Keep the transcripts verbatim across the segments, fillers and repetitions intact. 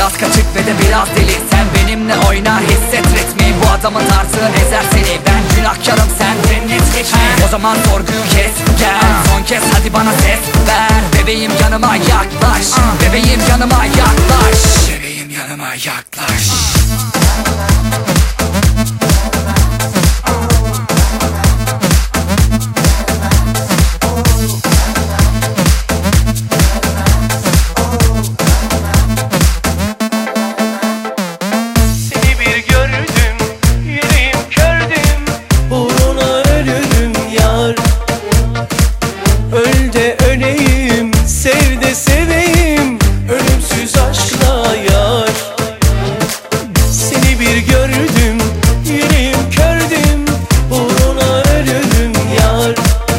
Biraz kaçık ve de biraz deli. Sen benimle oyna, hisset ritmi. Bu adamın tarzı ezer seni. Ben günahkarım, sen cennet geçme. O zaman sorguyu kes, gel son kez hadi bana ses ver. Bebeğim yanıma yaklaş, bebeğim yanıma yaklaş, bebeğim yanıma yaklaş. Öl de öleyim, sev de seveyim, ölümsüz aşkla yar. Seni bir gördüm, yüreğim kördüm, uğruna ölürüm yar.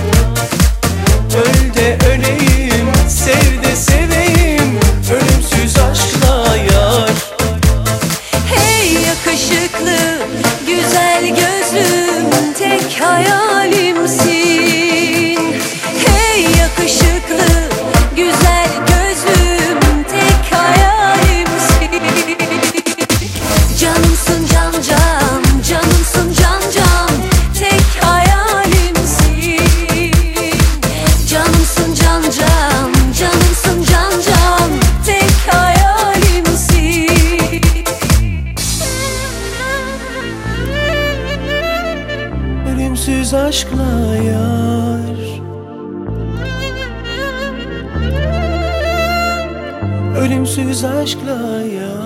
Öl de öleyim, sev de seveyim, ölümsüz aşkla yar. Hey yakışıklı, güzel gözlüm, tek hayalimsin. Yakışıklı, güzel gözlüm, tek hayalimsin. Canımsın can can, canımsın can can, tek hayalimsin. Canımsın can can, canımsın can can, tek hayalimsin. Ölümsüz aşkla yar. Ölümsüz aşkla ya.